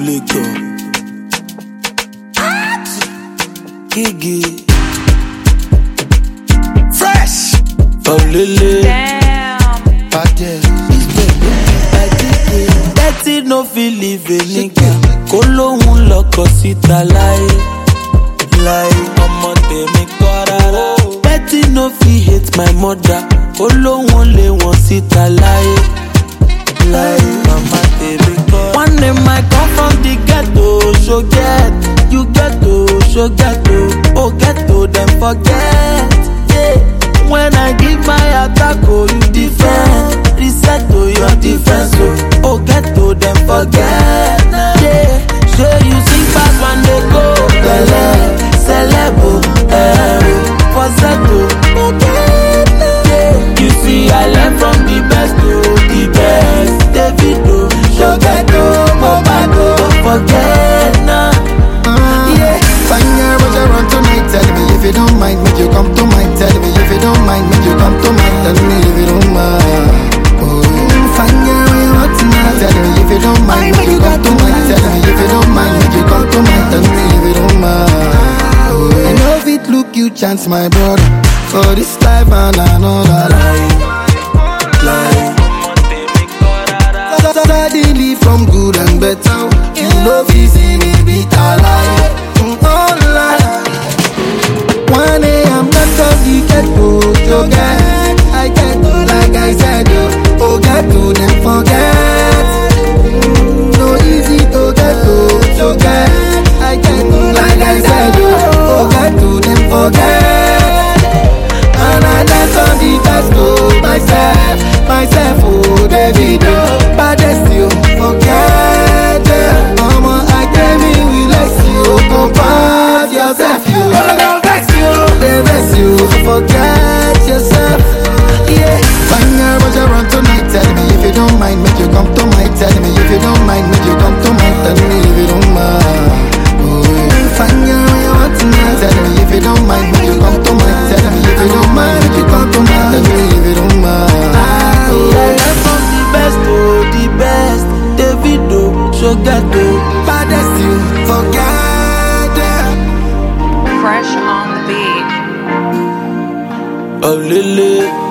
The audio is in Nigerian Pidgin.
Lego. Gigi. Fresh. Oh, Lily. Damn. Betty no feel live a nigga. Kólohun lọkọ síta láyé. Ọmọ tèmi kọ́ rárá. Betty no fit hate my mother. Kólohun lé wọn síta láyé. Mama tèmi kọ́. One name I come from the ghetto. So get, you ghetto, so ghetto. Oh ghetto, them forget. Yeah. When I give my attack, oh you defend. Reset to your defense, oh ghetto, them forget. Yeah. So you sing fast when they go. Bele, celebo, for Zeto. Yeah. You see I learn from the best to the best. Davido, Shogeto, Mobado, don't forget now. Yeah, fine girl, but you run tonight. Tell me if you don't mind, make you come to mind. Tell me if you don't mind, make you come to mind. Tell me if you don't mind. Oh, fine girl, when you run tonight. Tell me if you don't mind, make you come to mind. Tell me if you don't mind, make you come to mind. Tell me if you don't mind. Oh, I know if it look you chance, my brother. For this life and another life. Suddenly from good and better. You know if you see me beat alive. One day I'm not of the ghetto, so get. I get to like I said, oh get to them forget. No easy to get to, so get. I get to like I said, oh get to them forget. And I dance on the best to myself, oh Davido, baddest you forget. Mama, I came in with less you, compare yourself, you. You forget yourself. Yeah, fine girl, but you run tonight. Tell me if you don't mind, make you come to mind. Tell me if you don't mind, make you come to mind. Tell me if you don't mind. Oh, fine girl, when you want tonight. Tell me if you don't mind, make you come to mind. Tell me if you don't mind, make you come to mind. Tell me if you don't mind. I learn from the best to the best. Davido, Shogeto, baddest you forget. Fresh on the beat. Oh Lily.